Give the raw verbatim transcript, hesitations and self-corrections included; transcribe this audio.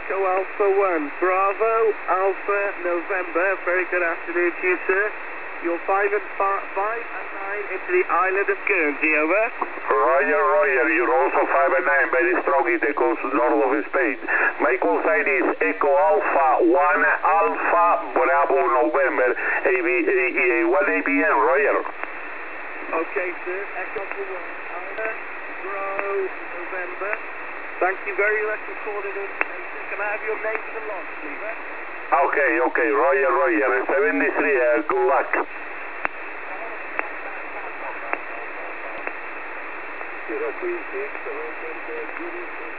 Echo Alpha one, Bravo, Alpha, November. Very good afternoon to you, sir. You're five and five, five and nine into the island of Guernsey, over. Roger, Roger. You're also five and nine, very strong in the coast north of Spain. My call sign is Echo Alpha one, Alpha, Bravo, November, A B, one A B M, Roger. Okay, sir. Echo Alpha one, Alpha, Bravo, November. Thank you very much for calling in. Can I have your name for the launch, please, eh? Okay, okay, Roger, Roger. seventy-three, uh, good luck. zero three six,